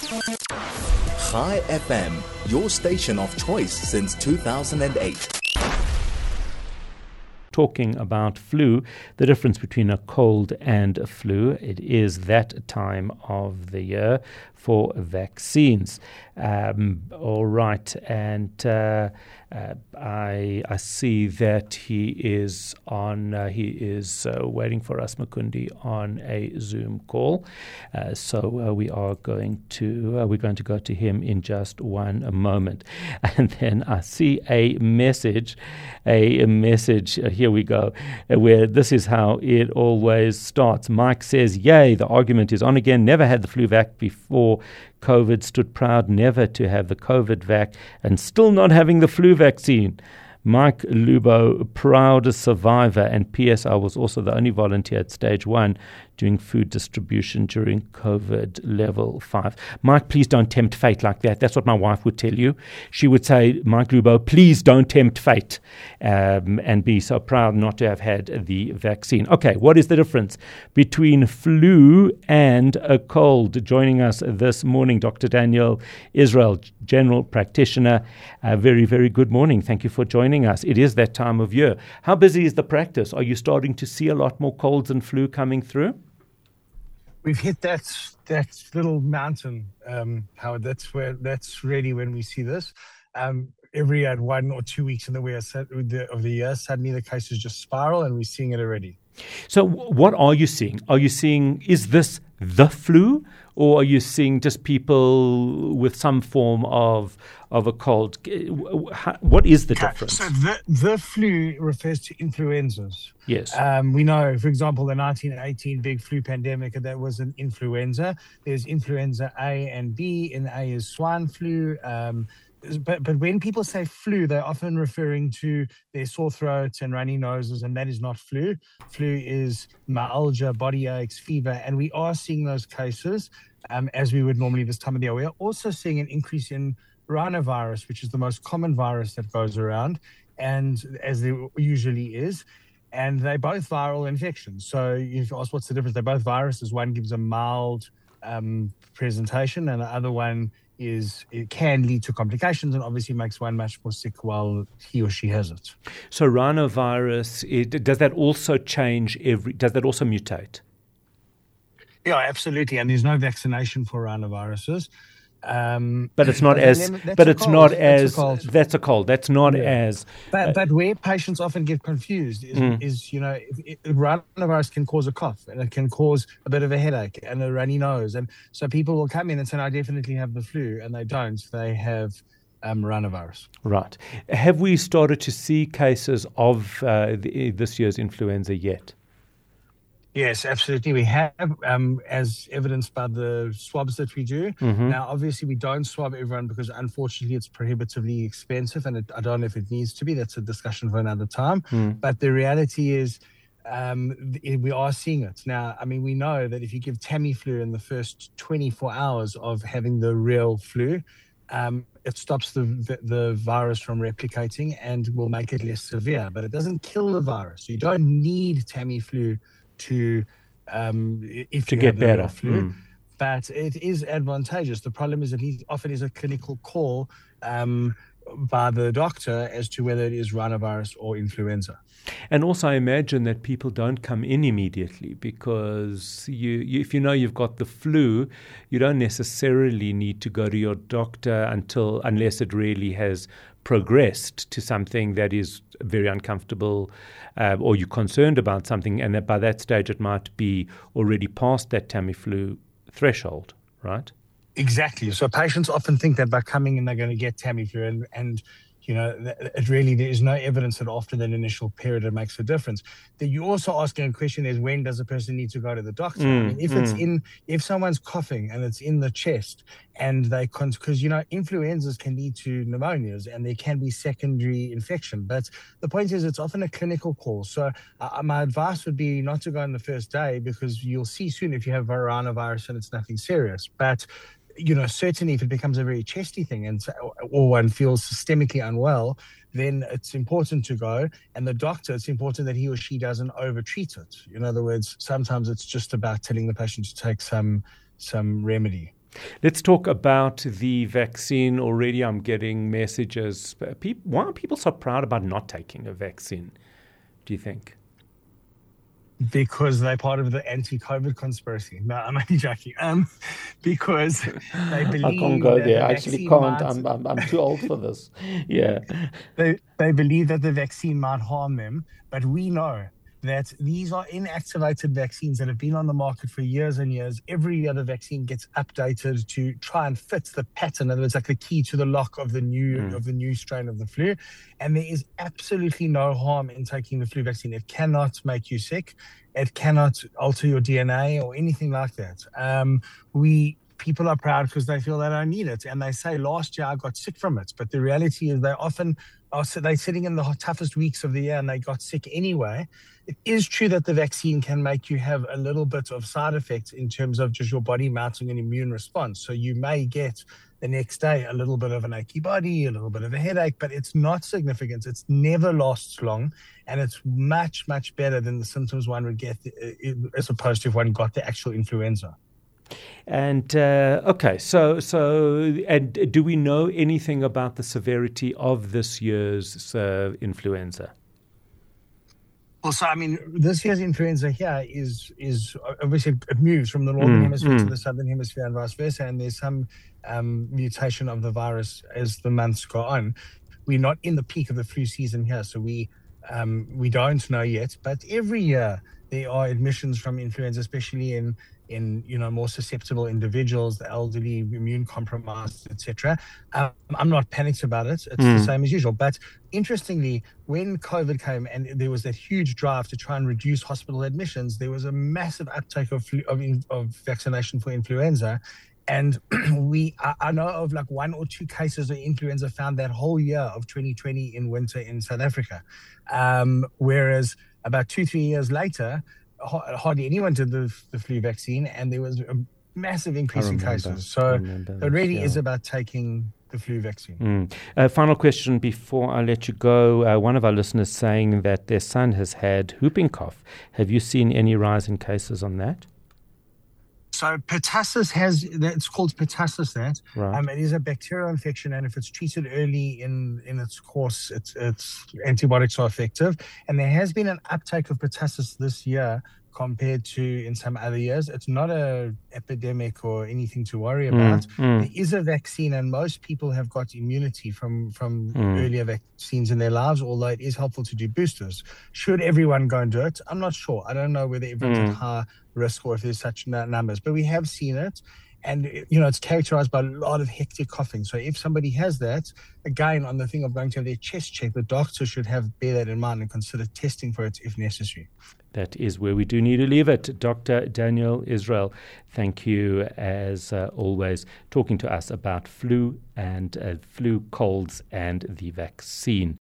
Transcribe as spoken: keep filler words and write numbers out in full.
Chai F M, your station of choice since two thousand eight. Talking about flu, the difference between a cold and a flu. It is that time of the year for vaccines. Um, all right, and uh, uh, I I see that he is on. Uh, he is uh, waiting for us, Mukundi, on a Zoom call. Uh, so uh, we are going to uh, we're going to go to him in just one moment, and then I see a message, a, a message. Uh, here we go, uh, where this is how it always starts. Mike says, "Yay! The argument is on again. Never had the flu vac before COVID, stood proud never to have the COVID vac and still not having the flu vaccine. Mike Lubo, proud survivor, and P S I was also the only volunteer at stage one doing food distribution during COVID level five. Mike, please don't tempt fate like that. That's what my wife would tell you. She would say, Mike Lubo, please don't tempt fate, um, and be so proud not to have had the vaccine. Okay, what is the difference between flu and a cold? Joining us this morning, Doctor Daniel Israel, general practitioner. Uh, very, very good morning. Thank you for joining us. It is that time of year. How busy is the practice? Are you starting to see a lot more colds and flu coming through? We've hit that that little mountain, um, Howard. That's where that's really when we see this. Um, every uh, one or two weeks in the, way of the year, suddenly the cases just spiral, and we're seeing it already. So, what are you seeing? Are you seeing, is this the flu, or are you seeing just people with some form of of a cold? What is the okay, difference? So the, the flu refers to influenzas. Yes. Um, we know, for example, the nineteen eighteen big flu pandemic, that was an influenza. There's influenza A and B, and A is swine flu. Um, But but when people say flu, they're often referring to their sore throats and runny noses, and that is not flu. Flu is myalgia, body aches, fever, and we are seeing those cases um, as we would normally this time of the year. We are also seeing an increase in rhinovirus, which is the most common virus that goes around, and as there usually is, and they're both viral infections. So if you ask what's the difference, they're both viruses. One gives a mild um, presentation, and the other one is it can lead to complications and obviously makes one much more sick while he or she has it. So rhinovirus, it, does that also change every, does that also mutate? Yeah, absolutely. And there's no vaccination for rhinoviruses. Um, but it's not as, but it's not as, that's a cold. That's not yeah. as. But, uh, but where patients often get confused is, mm. is you know, if, if rhinovirus can cause a cough and it can cause a bit of a headache and a runny nose. And so people will come in and say, I definitely have the flu, and they don't. They have um, rhinovirus. Right. Have we started to see cases of uh, the, this year's influenza yet? Yes, absolutely. We have, um, as evidenced by the swabs that we do. Mm-hmm. Now, obviously, we don't swab everyone because, unfortunately, it's prohibitively expensive, and it, I don't know if it needs to be. That's a discussion for another time. Mm. But the reality is um, we are seeing it. Now, I mean, we know that if you give Tamiflu in the first twenty-four hours of having the real flu, um, it stops the, the the virus from replicating and will make it less severe. But it doesn't kill the virus. So you don't need Tamiflu to um if to you get have the better flu, mm. but it is advantageous. The problem is that he often is a clinical call um by the doctor as to whether it is rhinovirus or influenza. And also, I imagine that people don't come in immediately because you, you, if you know you've got the flu, you don't necessarily need to go to your doctor until unless it really has progressed to something that is very uncomfortable, uh, or you're concerned about something, and that by that stage it might be already past that Tamiflu threshold, right? Exactly. So patients often think that by coming in they're going to get Tamiflu, and, and you know, it really, there is no evidence that after that initial period it makes a difference. That you also asking a question is, when does a person need to go to the doctor? Mm, I mean, if mm. it's in, if someone's coughing and it's in the chest and they, because, you know, influenzas can lead to pneumonias and there can be secondary infection. But the point is, it's often a clinical call. So uh, my advice would be not to go on the first day, because you'll see soon if you have rhinovirus and it's nothing serious. But you know, certainly if it becomes a very chesty thing and or one feels systemically unwell, then it's important to go. And the doctor, it's important that he or she doesn't over-treat it. In other words, sometimes it's just about telling the patient to take some some remedy. Let's talk about the vaccine. Already I'm getting messages. People, why are people so proud about not taking a vaccine, do you think? Because they're part of the anti-COVID conspiracy. No, I'm only joking. Um, because they believe I can't go that there. the I actually vaccine can't. might- I'm, I'm I'm too old for this. Yeah. they, they believe that the vaccine might harm them, but we know that these are inactivated vaccines that have been on the market for years and years. Every year the vaccine gets updated to try and fit the pattern. In other words, like the key to the lock of the new Mm. of the new strain of the flu. And there is absolutely no harm in taking the flu vaccine. It cannot make you sick. It cannot alter your D N A or anything like that. Um, we people are proud because they feel they don't need it, and they say last year I got sick from it. But the reality is they often are so they're sitting in the toughest weeks of the year and they got sick anyway. It is true that the vaccine can make you have a little bit of side effects in terms of just your body mounting an immune response. So you may get the next day a little bit of an achy body, a little bit of a headache, but it's not significant. It's never lasts long, and it's much, much better than the symptoms one would get as opposed to if one got the actual influenza. And uh, okay, so so and do we know anything about the severity of this year's uh, influenza? Well, so I mean, this year's influenza here is is obviously it moves from the northern Mm, hemisphere mm. to the southern hemisphere and vice versa, and there's some um, mutation of the virus as the months go on. We're not in the peak of the flu season here, so we um, we don't know yet. But every year there are admissions from influenza, especially in in you know more susceptible individuals, the elderly, immune compromised, et cetera. Um, I'm not panicked about it. It's Mm. the same as usual. But interestingly, when COVID came and there was that huge drive to try and reduce hospital admissions, there was a massive uptake of flu, of, in, of vaccination for influenza. And we, I, I know of like one or two cases of influenza found that whole year of twenty twenty in winter in South Africa. Um, whereas about two, three years later, hardly anyone did the, the flu vaccine, and there was a massive increase in remember. cases. I So remember it this, really yeah. is about taking the flu vaccine. Mm. Uh, final question before I let you go. Uh, one of our listeners saying that their son has had whooping cough. Have you seen any rise in cases on that? So pertussis has, it's called pertussis that. Right. Um, it is a bacterial infection, and if it's treated early in, in its course, it's, it's antibiotics are effective. And there has been an uptake of pertussis this year compared to in some other years. It's not a epidemic or anything to worry about. Mm, mm. There is a vaccine, and most people have got immunity from, from Mm. earlier vaccines in their lives, although it is helpful to do boosters. Should everyone go and do it? I'm not sure. I don't know whether everyone's Mm. at high risk or if there's such n- numbers, but we have seen it. And, you know, it's characterized by a lot of hectic coughing. So if somebody has that, again, on the thing of going to have their chest checked, the doctor should have bear that in mind and consider testing for it if necessary. That is where we do need to leave it. Doctor Daniel Israel, thank you as uh, always, talking to us about flu and uh, flu, colds and the vaccine.